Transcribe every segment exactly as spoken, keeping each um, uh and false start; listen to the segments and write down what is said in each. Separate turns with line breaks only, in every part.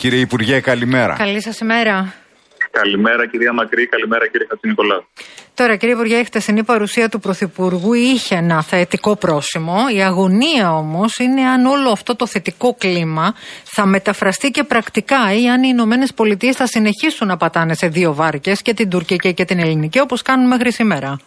Κύριε Υπουργέ, καλημέρα.
Καλή σας ημέρα.
Καλημέρα κυρία Μακρύ, καλημέρα κύριε Χατζηνικολάου.
Τώρα κύριε Υπουργέ, η χτεσινή παρουσία του Πρωθυπουργού είχε ένα θετικό πρόσημο. Η αγωνία όμως είναι αν όλο αυτό το θετικό κλίμα θα μεταφραστεί και πρακτικά ή αν οι Ηνωμένες Πολιτείες θα συνεχίσουν να πατάνε σε δύο βάρκες, και την τουρκική και την ελληνική, όπως κάνουν μέχρι σήμερα.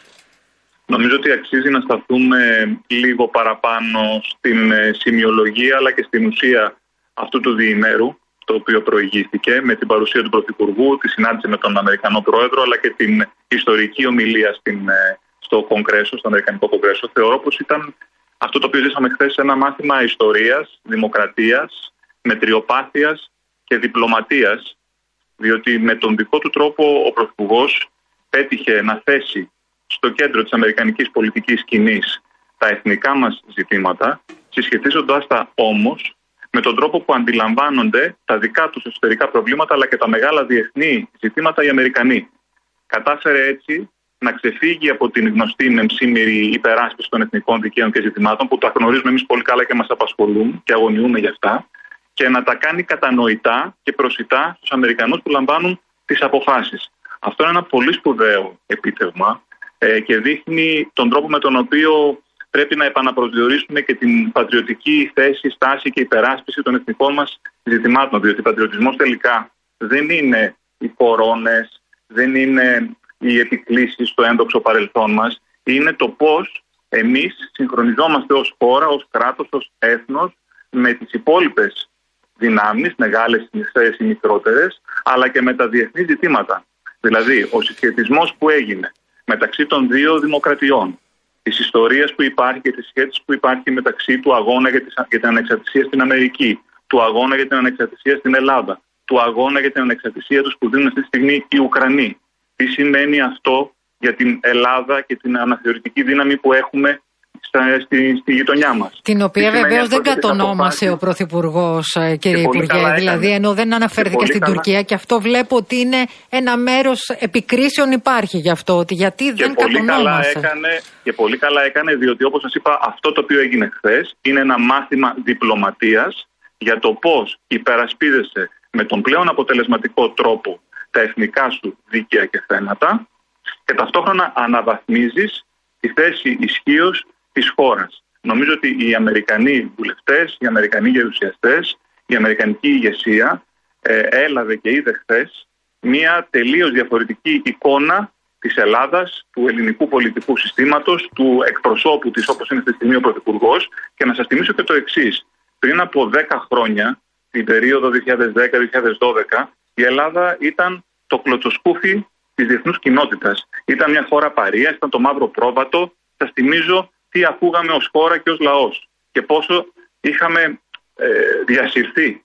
Νομίζω ότι αξίζει να σταθούμε λίγο παραπάνω στην σημειολογία αλλά και στην ουσία αυτού του διημέρου, το οποίο προηγήθηκε με την παρουσία του Πρωθυπουργού, τη συνάντηση με τον Αμερικανό Πρόεδρο, αλλά και την ιστορική ομιλία στην, στο Κογκρέσο, στο Αμερικανικό Κογκρέσο. Θεωρώ πως ήταν αυτό το οποίο ζήσαμε χθες ένα μάθημα ιστορίας, δημοκρατίας, μετριοπάθειας και διπλωματίας, διότι με τον δικό του τρόπο ο Πρωθυπουργός πέτυχε να θέσει στο κέντρο της αμερικανικής πολιτικής σκηνής τα εθνικά μας ζητήματα, συσχετίζοντάς τα όμως με τον τρόπο που αντιλαμβάνονται τα δικά τους εσωτερικά προβλήματα αλλά και τα μεγάλα διεθνή ζητήματα οι Αμερικανοί. Κατάφερε έτσι να ξεφύγει από την γνωστή μεμσήμερη υπεράσπιση των εθνικών δικαίων και ζητημάτων, που τα γνωρίζουμε εμείς πολύ καλά και μας απασχολούν και αγωνιούμε γι' αυτά, και να τα κάνει κατανοητά και προσιτά στους Αμερικανούς που λαμβάνουν τις αποφάσεις. Αυτό είναι ένα πολύ σπουδαίο επίτευγμα ε, και δείχνει τον τρόπο με τον οποίο πρέπει να επαναπροσδιορίσουμε και την πατριωτική θέση, στάση και υπεράσπιση των εθνικών μας ζητημάτων. Διότι ο πατριωτισμός τελικά δεν είναι οι κορώνες, δεν είναι οι επικλήσεις στο ένδοξο παρελθόν μας. Είναι το πώς εμείς συγχρονιζόμαστε ως χώρα, ως κράτος, ως έθνος με τις υπόλοιπες δυνάμεις, μεγάλες ή μικρότερες, αλλά και με τα διεθνή ζητήματα. Δηλαδή, ο συσχετισμός που έγινε μεταξύ των δύο δημοκρατιών, της ιστορίας που υπάρχει και της σχέσης που υπάρχει μεταξύ του αγώνα για, για την ανεξαρτησία στην Αμερική, του αγώνα για την ανεξαρτησία στην Ελλάδα, του αγώνα για την ανεξαρτησία τους που δίνουν αυτή τη στιγμή οι Ουκρανοί. Τι σημαίνει αυτό για την Ελλάδα και την αναθεωρητική δύναμη που έχουμε στα, στη, στη γειτονιά μας.
Την οποία βεβαίως δεν κατονόμασε ο Πρωθυπουργός, κύριε Υπουργέ. Δηλαδή, ενώ δεν αναφέρθηκε στην καλά. Τουρκία, και αυτό βλέπω ότι είναι ένα μέρος επικρίσεων υπάρχει γι' αυτό, ότι γιατί και δεν
πολύ
κατονόμασε.
Καλά έκανε, και πολύ καλά έκανε, διότι όπως σας είπα, αυτό το οποίο έγινε χθες είναι ένα μάθημα διπλωματίας για το πώς υπερασπίδεσαι με τον πλέον αποτελεσματικό τρόπο τα εθνικά σου δίκαια και θέματα και ταυτόχρονα αναβαθμίζεις τη θέση ισχύως της χώρας. Νομίζω ότι οι Αμερικανοί βουλευτές, οι Αμερικανοί γερουσιαστές, η Αμερικανική ηγεσία ε, έλαβε και είδε χθες μια τελείως διαφορετική εικόνα της Ελλάδας, του ελληνικού πολιτικού συστήματος, του εκπροσώπου της όπως είναι στη στιγμή ο Πρωθυπουργός. Και να σας θυμίσω και το εξής. Πριν από δέκα χρόνια, την περίοδο δύο χιλιάδες δέκα με δύο χιλιάδες δώδεκα, η Ελλάδα ήταν το κλωτσοσκούφι της διεθνούς κοινότητας. Ήταν μια χώρα παρείας, ήταν το μαύρο πρόβατο. Σας θυμίζω τι ακούγαμε ως χώρα και ως λαός και πόσο είχαμε ε, διασυρθεί.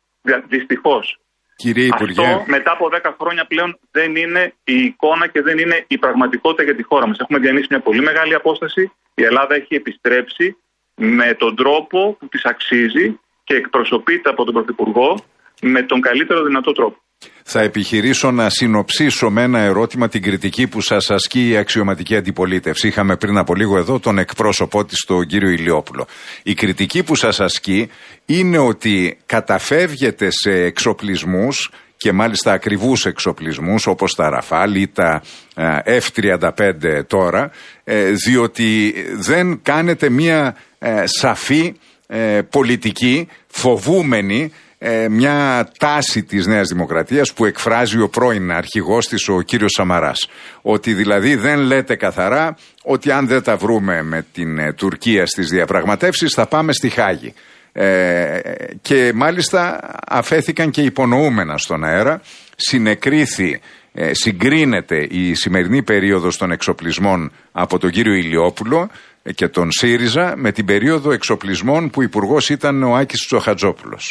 Δυστυχώς.
Κύριε Υπουργέ,
αυτό μετά από δέκα χρόνια πλέον δεν είναι η εικόνα και δεν είναι η πραγματικότητα για τη χώρα μας. Έχουμε διανύσει μια πολύ μεγάλη απόσταση. Η Ελλάδα έχει επιστρέψει με τον τρόπο που της αξίζει και εκπροσωπείται από τον Πρωθυπουργό με τον καλύτερο δυνατό τρόπο.
Θα επιχειρήσω να συνοψίσω με ένα ερώτημα την κριτική που σας ασκεί η αξιωματική αντιπολίτευση. Είχαμε πριν από λίγο εδώ τον εκπρόσωπό της, τον κύριο Ηλιόπουλο. Η κριτική που σας ασκεί είναι ότι καταφεύγεται σε εξοπλισμούς και μάλιστα ακριβούς εξοπλισμούς όπως τα Ραφάλ ή τα εφ τριάντα πέντε τώρα, διότι δεν κάνετε μία σαφή πολιτική, φοβούμενη Ε, μια τάση της Νέας Δημοκρατίας που εκφράζει ο πρώην αρχηγός της, ο κύριος Σαμαράς. Ότι δηλαδή δεν λέτε καθαρά ότι αν δεν τα βρούμε με την ε, Τουρκία στις διαπραγματεύσεις θα πάμε στη Χάγη. Ε, και μάλιστα αφέθηκαν και υπονοούμενα στον αέρα. Συνεκρίθη, ε, συγκρίνεται η σημερινή περίοδος των εξοπλισμών από τον κύριο Ηλιόπουλο και τον ΣΥΡΙΖΑ με την περίοδο εξοπλισμών που υπουργός ήταν ο Άκης Τσοχατζόπουλος.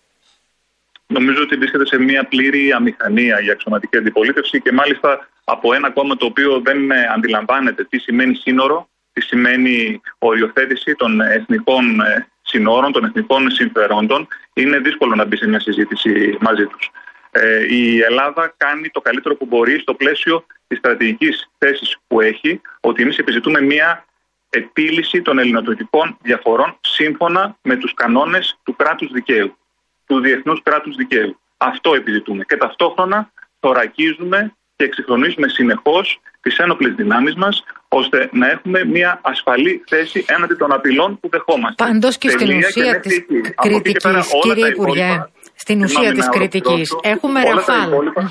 Νομίζω ότι βρίσκεται σε μια πλήρη αμηχανία η αξιωματική αντιπολίτευση και μάλιστα από ένα κόμμα το οποίο δεν αντιλαμβάνεται τι σημαίνει σύνορο, τι σημαίνει οριοθέτηση των εθνικών συνόρων, των εθνικών συμφερόντων. Είναι δύσκολο να μπει σε μια συζήτηση μαζί τους. Ε, η Ελλάδα κάνει το καλύτερο που μπορεί στο πλαίσιο της στρατηγικής θέσης που έχει, ότι εμείς επιζητούμε μια επίλυση των ελληνοτουρκικών διαφορών σύμφωνα με τους κανόνες του κράτους δικαίου. του διεθνούς κράτους δικαίου. Αυτό επιζητούμε. Και ταυτόχρονα θωρακίζουμε και εξυγχρονίζουμε συνεχώς τις ένοπλες δυνάμεις μας, ώστε να έχουμε μια ασφαλή θέση έναντι των απειλών που δεχόμαστε.
Πάντως και στην ουσία της κριτικής, κύριε Υπουργέ, στην ουσία της κριτικής, έχουμε Ραφάλ.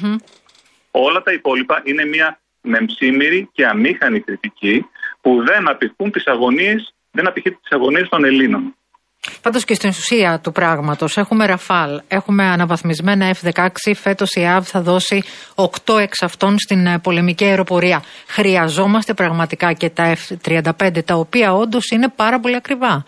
Όλα τα υπόλοιπα είναι μια μεμψίμηρη και αμήχανη κριτική που δεν απηχούν τις αγωνίες, δεν απηχεί τις αγωνίες των Ελλήνων.
Πάντως και στην ουσία του πράγματος έχουμε Ραφάλ, έχουμε αναβαθμισμένα εφ δεκαέξι, φέτος η ΕΑΒ θα δώσει οκτώ εξ αυτών στην πολεμική αεροπορία. Χρειαζόμαστε πραγματικά και τα εφ τριάντα πέντε, τα οποία όντως είναι πάρα πολύ ακριβά.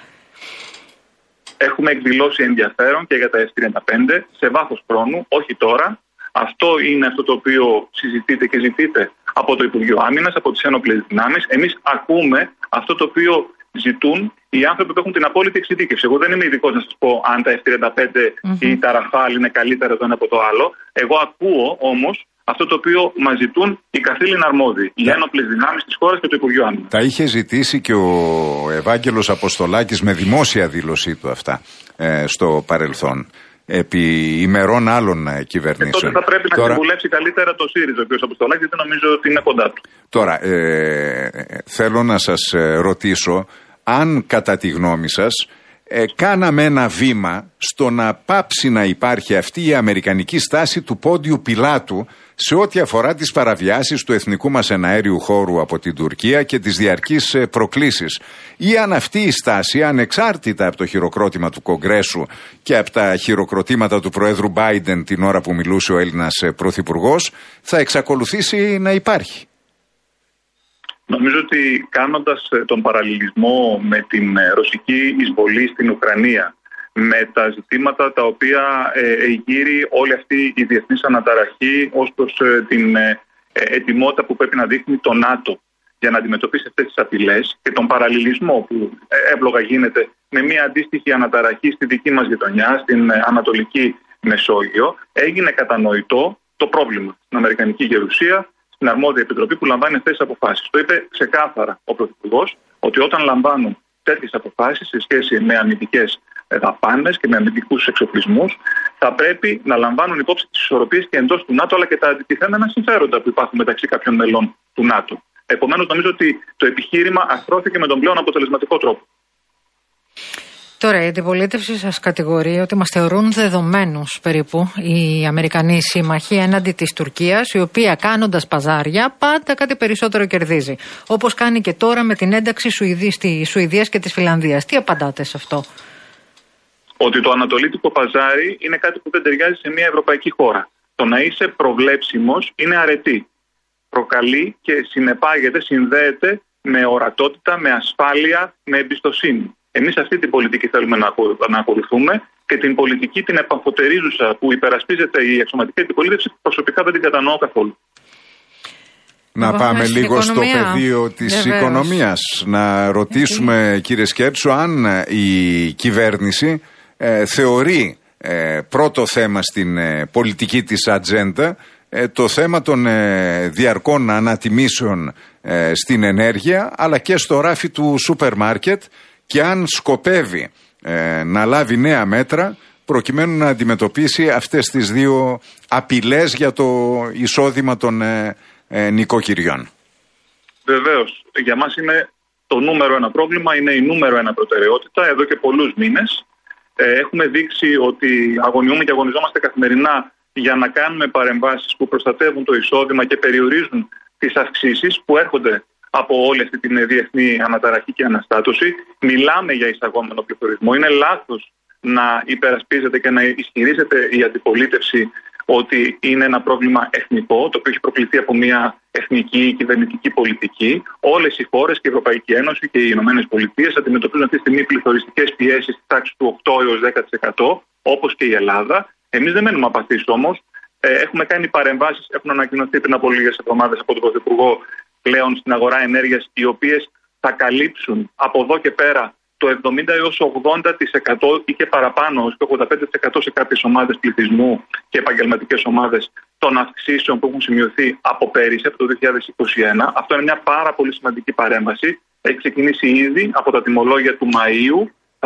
Έχουμε εκδηλώσει ενδιαφέρον και για τα εφ τριάντα πέντε σε βάθος χρόνου, όχι τώρα. Αυτό είναι αυτό το οποίο συζητείτε και ζητείτε από το Υπουργείο Άμυνας, από τις ένοπλες δυνάμεις. Εμείς ακούμε αυτό το οποίο ζητούν οι άνθρωποι που έχουν την απόλυτη εξειδίκευση. Εγώ δεν είμαι ειδικός να σας πω αν τα εφ τριάντα πέντε mm-hmm. ή τα Ραφάλ είναι καλύτερα το ένα από το άλλο. Εγώ ακούω όμως αυτό το οποίο μας ζητούν οι καθήλυνα αρμόδιοι, οι ένοπλες δυνάμεις της χώρας και το Υπουργείο Άμυνας.
Τα είχε ζητήσει και ο Ευάγγελος Αποστολάκης με δημόσια δήλωσή του αυτά ε, στο παρελθόν, επί ημερών άλλων κυβερνήσεων.
Και τότε θα πρέπει
τώρα...
να συμβουλεύσει καλύτερα το ΣΥΡΙΖΑ, ο κ. Αποστολάκης, γιατί νομίζω ότι είναι κοντά του.
Τώρα, ε, θέλω να σας ρωτήσω αν κατά τη γνώμη σας ε, κάναμε ένα βήμα στο να πάψει να υπάρχει αυτή η αμερικανική στάση του πόντιου Πιλάτου σε ό,τι αφορά τις παραβιάσεις του εθνικού μας εναέριου χώρου από την Τουρκία και τις διαρκείς προκλήσεις. Ή αν αυτή η στάση, ανεξάρτητα από το χειροκρότημα του Κογκρέσου και από τα χειροκροτήματα του Προέδρου Μπάιντεν την ώρα που μιλούσε ο Έλληνας Πρωθυπουργός, θα εξακολουθήσει να υπάρχει.
Νομίζω ότι κάνοντας τον παραλληλισμό με την ρωσική εισβολή στην Ουκρανία, με τα ζητήματα τα οποία ε, εγείρει όλη αυτή η διεθνής αναταραχή ως προς ε, την ε, ετοιμότητα που πρέπει να δείχνει το ΝΑΤΟ για να αντιμετωπίσει αυτές τις απειλές και τον παραλληλισμό που ε, εύλογα γίνεται με μια αντίστοιχη αναταραχή στη δική μας γειτονιά, στην ε, Ανατολική Μεσόγειο, έγινε κατανοητό το πρόβλημα στην Αμερικανική Γερουσία, στην αρμόδια επιτροπή που λαμβάνει αυτές τις αποφάσεις. Το είπε ξεκάθαρα ο Πρωθυπουργός ότι όταν λαμβάνουν τέτοιες αποφάσεις σε σχέση με αμυντικές δαπάνες και με αμυντικούς εξοπλισμούς, θα πρέπει να λαμβάνουν υπόψη τις ισορροπίες και εντός του ΝΑΤΟ, αλλά και τα αντιτιθέμενα συμφέροντα που υπάρχουν μεταξύ κάποιων μελών του ΝΑΤΟ. Επομένως, νομίζω ότι το επιχείρημα αστρώθηκε με τον πλέον αποτελεσματικό τρόπο.
Τώρα, η αντιπολίτευση σας κατηγορεί ότι μας θεωρούν δεδομένους περίπου οι Αμερικανοί σύμμαχοι έναντι της Τουρκίας, η οποία κάνοντας παζάρια πάντα κάτι περισσότερο κερδίζει. Όπως κάνει και τώρα με την ένταξη της Σουηδίας και της Φινλανδίας. Τι απαντάτε σε αυτό?
Ότι το ανατολίτικο παζάρι είναι κάτι που δεν ταιριάζει σε μια ευρωπαϊκή χώρα. Το να είσαι προβλέψιμος είναι αρετή. Προκαλεί και συνεπάγεται, συνδέεται με ορατότητα, με ασφάλεια, με εμπιστοσύνη. Εμείς αυτή την πολιτική θέλουμε να ακολουθούμε και την πολιτική την επαμφωτερίζουσα που υπερασπίζεται η αξιωματική αντιπολίτευση, προσωπικά δεν την κατανοώ καθόλου.
Να πάμε λίγο στο πεδίο της Βεβαίως. οικονομίας. Να ρωτήσουμε, κύριε Σκέρτσο, αν η κυβέρνηση ε, θεωρεί ε, πρώτο θέμα στην ε, πολιτική της ατζέντα ε, το θέμα των ε, διαρκών ανατιμήσεων ε, στην ενέργεια, αλλά και στο ράφι του σούπερ μάρκετ, και αν σκοπεύει ε, να λάβει νέα μέτρα προκειμένου να αντιμετωπίσει αυτές τις δύο απειλές για το εισόδημα των ε, ε, νοικοκυριών.
Βεβαίως. Για μας είναι το νούμερο ένα πρόβλημα, είναι η νούμερο ένα προτεραιότητα εδώ και πολλούς μήνες. Ε, έχουμε δείξει ότι αγωνιούμε και αγωνιζόμαστε καθημερινά για να κάνουμε παρεμβάσεις που προστατεύουν το εισόδημα και περιορίζουν τις αυξήσεις που έρχονται από όλη αυτή την διεθνή αναταραχή και αναστάτωση. Μιλάμε για εισαγόμενο πληθωρισμό. Είναι λάθος να υπερασπίζεται και να ισχυρίζεται η αντιπολίτευση ότι είναι ένα πρόβλημα εθνικό, το οποίο έχει προκληθεί από μια εθνική κυβερνητική πολιτική. Όλες οι χώρες και η Ευρωπαϊκή Ένωση και οι Ηνωμένες Πολιτείες αντιμετωπίζουν αυτή τη στιγμή πληθωριστικές πιέσεις στη τάξη του οκτώ έως δέκα τοις εκατό, όπως και η Ελλάδα. Εμείς δεν μένουμε απαθείς όμως. Ε, έχουμε κάνει παρεμβάσεις, έχουν ανακοινωθεί πριν από λίγες εβδομάδες από τον Πρωθυπουργό πλέον στην αγορά ενέργειας, οι οποίες θα καλύψουν από εδώ και πέρα το εβδομήντα έως ογδόντα τοις εκατό ή και παραπάνω, ως το ογδόντα πέντε τοις εκατό σε κάποιες ομάδες πληθυσμού και επαγγελματικές ομάδες των αυξήσεων που έχουν σημειωθεί από πέρυσι, από το δύο χιλιάδες είκοσι ένα. Αυτό είναι μια πάρα πολύ σημαντική παρέμβαση. Έχει ξεκινήσει ήδη από τα τιμολόγια του Μαΐου.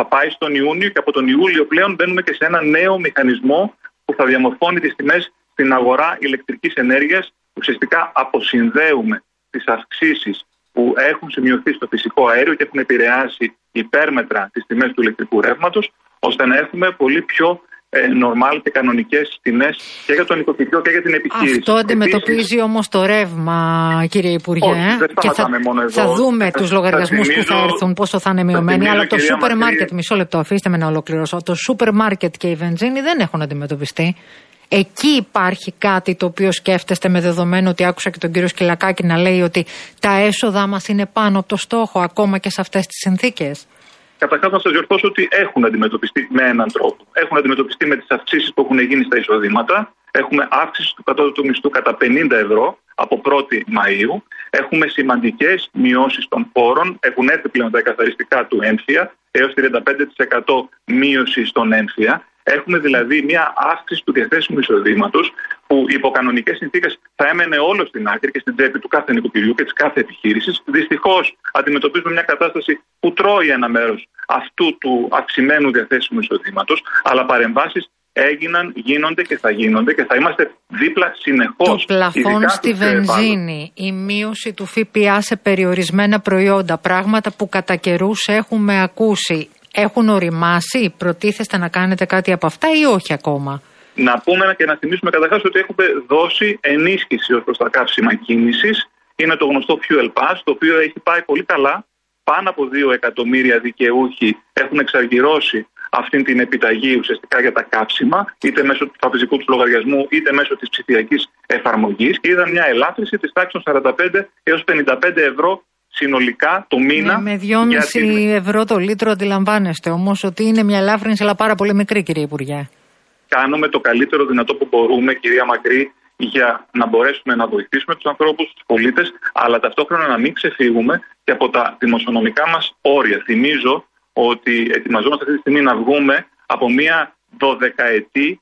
θα πάει στον Ιούνιο και από τον Ιούλιο πλέον μπαίνουμε και σε ένα νέο μηχανισμό που θα διαμορφώνει τις τιμές στην αγορά ηλεκτρικής ενέργειας. Ουσιαστικά αποσυνδέουμε τις αυξήσεις που έχουν σημειωθεί στο φυσικό αέριο και έχουν επηρεάσει υπέρμετρα τις τιμές του ηλεκτρικού ρεύματος, ώστε να έχουμε πολύ πιο ε, νορμάλ και κανονικές τιμές και για τον νοικοκυριό και για την επιχείρηση.
Αυτό αντιμετωπίζει Επίσης, όμως το ρεύμα, κύριε Υπουργέ.
Όχι, δεν
και θα,
μόνο εδώ.
θα δούμε τους λογαριασμούς που θα έρθουν, πόσο θα είναι μειωμένοι. Αλλά το σούπερ μάρκετ, μισό λεπτό, αφήστε με να ολοκληρώσω. Το σούπερ μάρκετ και η βενζίνη δεν έχουν αντιμετωπιστεί. Εκεί υπάρχει κάτι το οποίο σκέφτεστε, με δεδομένο ότι άκουσα και τον κύριο Σκυλακάκη να λέει ότι τα έσοδά μας είναι πάνω από το στόχο, ακόμα και σε αυτές τις συνθήκες.
Καταρχάς, να σας διορθώσω ότι έχουν αντιμετωπιστεί με έναν τρόπο. Έχουν αντιμετωπιστεί με τις αυξήσεις που έχουν γίνει στα εισοδήματα. Έχουμε αύξηση του κατώτατου μισθού κατά πενήντα ευρώ από πρώτη Μαΐου. Έχουμε σημαντικές μειώσεις των φόρων. Έχουν έρθει πλέον τα εκαθαριστικά του έμφυα, έως τριάντα πέντε τοις εκατό μείωση στον έμφυα. Έχουμε δηλαδή μια αύξηση του διαθέσιμου εισοδήματος που υπό κανονικές συνθήκες θα έμενε όλο στην άκρη και στην τσέπη του κάθε νοικοκυριού και της κάθε επιχείρησης. Δυστυχώς αντιμετωπίζουμε μια κατάσταση που τρώει ένα μέρος αυτού του αυξημένου διαθέσιμου εισοδήματος, αλλά παρεμβάσεις έγιναν, γίνονται και θα γίνονται και θα είμαστε δίπλα συνεχώς.
Το πλαφόν στη βενζίνη, η μείωση του ΦΠΑ σε περιορισμένα προϊόντα, πράγματα που κατά καιρούς έχουμε ακούσει. Έχουν οριμάσει, προτίθεστε να κάνετε κάτι από αυτά ή όχι ακόμα?
Να πούμε και να θυμίσουμε καταρχάς ότι έχουμε δώσει ενίσχυση ως προς τα καύσιμα κίνησης. Είναι το γνωστό Fuel Pass, το οποίο έχει πάει πολύ καλά. Πάνω από δύο εκατομμύρια δικαιούχοι έχουν εξαργυρώσει αυτή την επιταγή ουσιαστικά για τα καύσιμα, είτε μέσω του τραπεζικού του λογαριασμού, είτε μέσω της ψηφιακής εφαρμογής, και είδαν μια ελάφρυνση της τάξης των σαράντα πέντε έως πενήντα πέντε ευρώ συνολικά το μήνα.
Ναι, με δυόμισι την... ευρώ το λίτρο, αντιλαμβάνεστε όμως ότι είναι μια ελάφρυνση, αλλά πάρα πολύ μικρή, κύριε Υπουργέ.
Κάνουμε το καλύτερο δυνατό που μπορούμε, κυρία Μακρύ, για να μπορέσουμε να βοηθήσουμε τους ανθρώπους, τους πολίτες, αλλά ταυτόχρονα να μην ξεφύγουμε και από τα δημοσιονομικά μας όρια. Θυμίζω ότι ετοιμαζόμαστε αυτή τη στιγμή να βγούμε από μια δωδεκαετή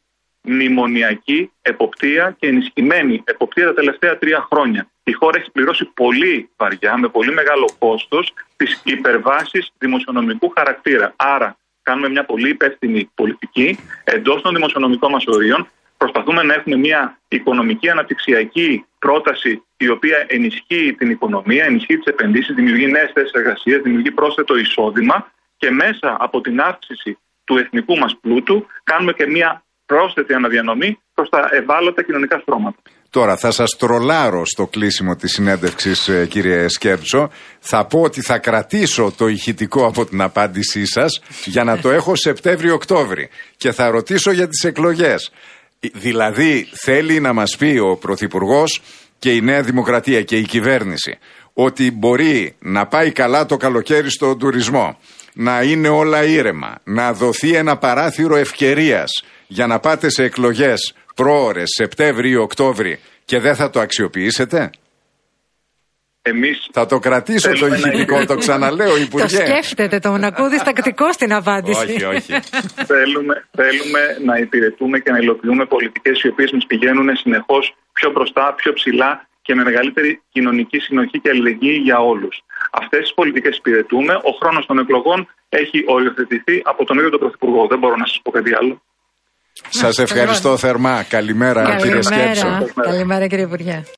μνημονιακή εποπτεία και ενισχυμένη εποπτεία τα τελευταία τρία χρόνια. Η χώρα έχει πληρώσει πολύ βαριά, με πολύ μεγάλο κόστος, τις υπερβάσεις δημοσιονομικού χαρακτήρα. Άρα, κάνουμε μια πολύ υπεύθυνη πολιτική εντός των δημοσιονομικών μας ορίων. Προσπαθούμε να έχουμε μια οικονομική αναπτυξιακή πρόταση η οποία ενισχύει την οικονομία, ενισχύει τις επενδύσεις, δημιουργεί νέες θέσεις εργασίας, δημιουργεί πρόσθετο εισόδημα και μέσα από την αύξηση του εθνικού μας πλούτου κάνουμε και μια πρόσθετη αναδιανομή προς τα ευάλωτα κοινωνικά στρώματα.
Τώρα θα σας τρολάρω στο κλείσιμο της συνέντευξης, κύριε Σκέρτσο. Θα πω ότι θα κρατήσω το ηχητικό από την απάντησή σας για να το έχω Σεπτέμβριο-Οκτώβρη και θα ρωτήσω για τις εκλογές. Δηλαδή θέλει να μας πει ο Πρωθυπουργός και η Νέα Δημοκρατία και η κυβέρνηση ότι μπορεί να πάει καλά το καλοκαίρι στον τουρισμό, να είναι όλα ήρεμα, να δοθεί ένα παράθυρο ευκαιρίας για να πάτε σε εκλογές πρόωρες Σεπτέμβρη ή Οκτώβρη και δεν θα το αξιοποιήσετε?
Εμείς
θα το κρατήσω το ηχητικό, να... το ξαναλέω, Υπουργέ.
Το σκέφτεται, τον ακούω διστακτικό στην απάντηση.
Όχι, όχι.
θέλουμε, θέλουμε να υπηρετούμε και να υλοποιούμε πολιτικές οι οποίες μας πηγαίνουν συνεχώς πιο μπροστά, πιο ψηλά και με μεγαλύτερη κοινωνική συνοχή και αλληλεγγύη για όλους. Αυτές τις πολιτικές υπηρετούμε. Ο χρόνος των εκλογών έχει οριοθετηθεί από τον ίδιο τον Πρωθυπουργό. Δεν μπορώ να σας πω κάτι άλλο.
Σας ευχαριστώ θερμά. Καλημέρα,
Καλημέρα,
κύριε Σκέρτσο.
Καλημέρα, κύριε Υπουργέ.